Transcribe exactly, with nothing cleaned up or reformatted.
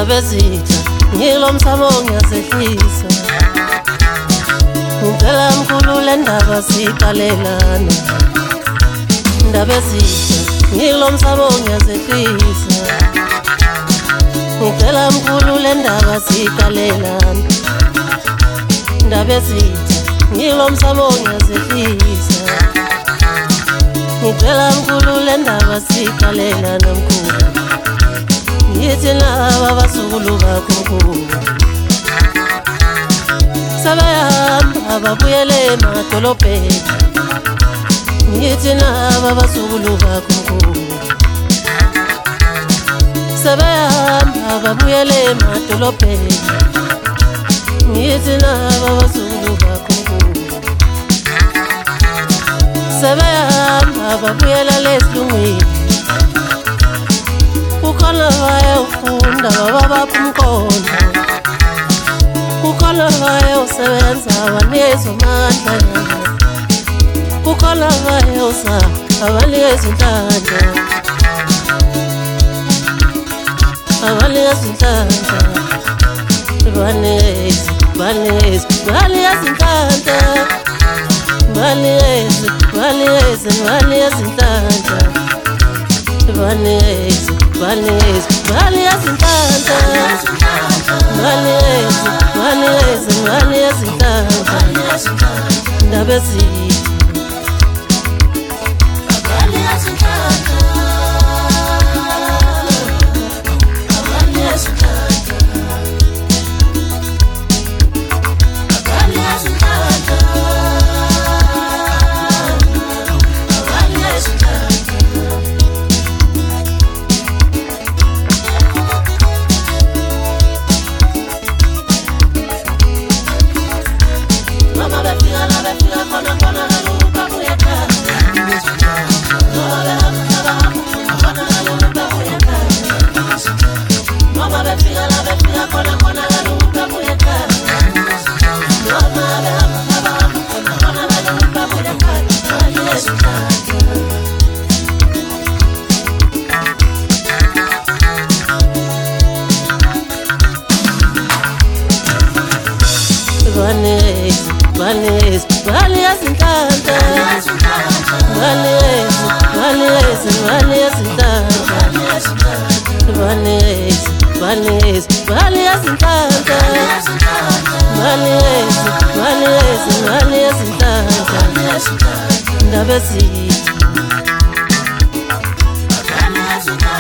ndabezitha ngilo msamo ngiyasehlisa ngicela mkhulule ndaba siqalelana ndabezitha ngilo msamo ngiyasehlisa ngicela mkhulule ndaba siqalelana ndabezitha ngilo msamo ngiyasehlisa ngicela mkhulule ndaba siqalelana mkhulu ngithi laba basukulu bakho mkhulu sebehamba babuyele emadolobheni ngithi laba basukulu bakho mkhulu sebehamba babuyele emadolobheni ngithi laba basukulu bakho mkhulu sebehamba babuyela lesilungwini kukhona bayofunda baba bakho umqondo kukhona bayosebenza banikeza amandla kukhona bayosa abanikeza inhlanhla abanikeza inhlanhla banikeza banikeza banikeza inhlanhla banikeza banikeza banikeza inhlanhla banikeza banikeza banikeza inhlanhla banikeza banikeza banikeza inhlanhla ndabezitha banikeza banikeza inhlanhla banikeza banikeza banikeza inhlanhla banikeza banikeza banikeza inhlanhla banikeza banikeza banikeza inhlanhla ndabezitha